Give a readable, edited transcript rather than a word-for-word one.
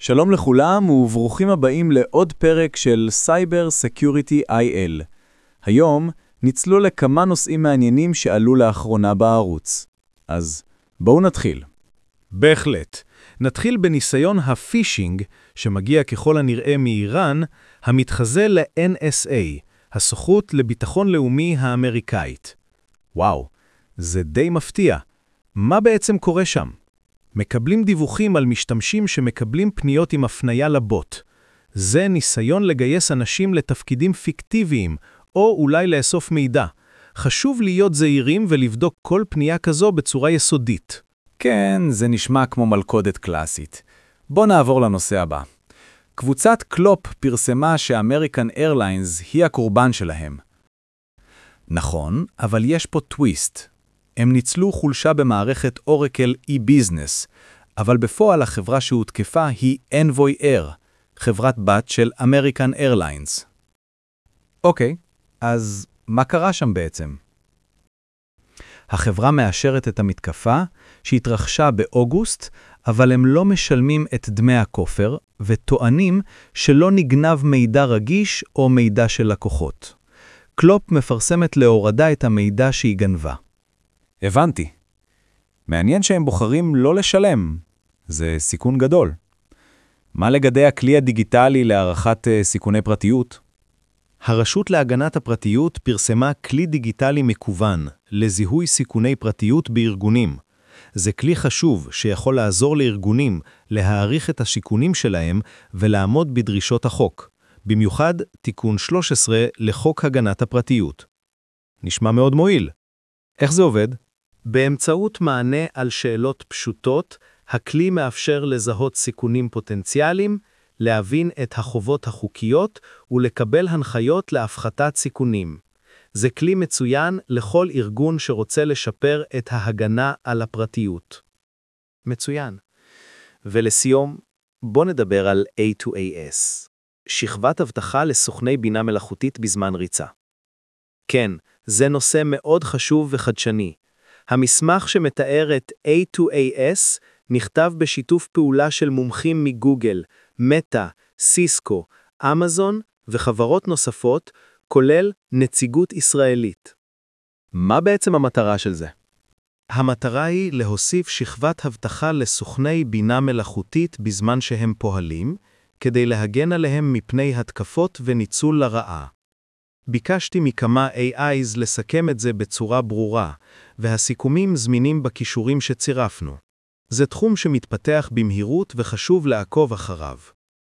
שלום לכולם וברוכים הבאים לעוד פרק של Cyber Security IL. היום נצלול לכמה נושאים מעניינים שעלו לאחרונה בערוץ. אז בואו נתחיל. בהחלט. נתחיל בניסיון הפישינג שמגיע ככל הנראה מאיראן, המתחזה ל-NSA, הסוכנות לביטחון לאומי האמריקאית. וואו, זה די מפתיע. מה בעצם קורה שם? מקבלים דיווחים על משתמשים שמקבלים פניות עם הפניה לבוט. זה ניסיון לגייס אנשים לתפקידים פיקטיביים, או אולי לאסוף מידע. חשוב להיות זהירים ולבדוק כל פנייה כזו בצורה יסודית. כן, זה נשמע כמו מלכודת קלאסית. בוא נעבור לנושא הבא. קבוצת קלופ פרסמה שאמריקן איירליינס היא הקורבן שלהם. נכון, אבל יש פה טוויסט. הם ניצלו חולשה במערכת אורקל e-Business, אבל בפועל החברה שהותקפה היא Envoy Air, חברת בת של אמריקן איירליינס. אוקיי, אז מה קרה שם בעצם? החברה מאשרת את המתקפה שהתרחשה באוגוסט, אבל הם לא משלמים את דמי הכופר וטוענים שלא נגנב מידע רגיש או מידע של לקוחות. קלופ מפרסמת להורדה את המידע שהיא גנבה. הבנתי. מעניין שהם בוחרים לא לשלם. זה סיכון גדול. מה לגבי הכלי הדיגיטלי להערכת סיכוני פרטיות? הרשות להגנת הפרטיות פרסמה כלי דיגיטלי מקוון לזיהוי סיכוני פרטיות בארגונים. זה כלי חשוב שיכול לעזור לארגונים להעריך את הסיכונים שלהם ולעמוד בדרישות החוק. במיוחד תיקון 13 לחוק הגנת הפרטיות. נשמע מאוד מועיל. איך זה עובד? באמצעות מענה על שאלות פשוטות, הכלי מאפשר לזהות סיכונים פוטנציאליים, להבין את החובות החוקיות ולקבל הנחיות להפחתת סיכונים. זה כלי מצוין לכל ארגון שרוצה לשפר את ההגנה על הפרטיות. מצוין. ולסיום, בוא נדבר על A2AS, שכבת אבטחה לסוכני בינה מלאכותית בזמן ריצה. כן, זה נושא מאוד חשוב וחדשני. המסמך שמתאר את A2AS נכתב בשיתוף פעולה של מומחים מגוגל, מטה, סיסקו, אמזון וחברות נוספות, כולל נציגות ישראלית. מה בעצם המטרה של זה? המטרה היא להוסיף שכבת אבטחה לסוכני בינה מלאכותית בזמן שהם פועלים, כדי להגן עליהם מפני התקפות וניצול לרעה. ביקשתי מכמה AIs לסכם את זה בצורה ברורה, והסיכומים זמינים בכישורים שצירפנו. זה תחום שמתפתח במהירות וחשוב לעקוב אחריו.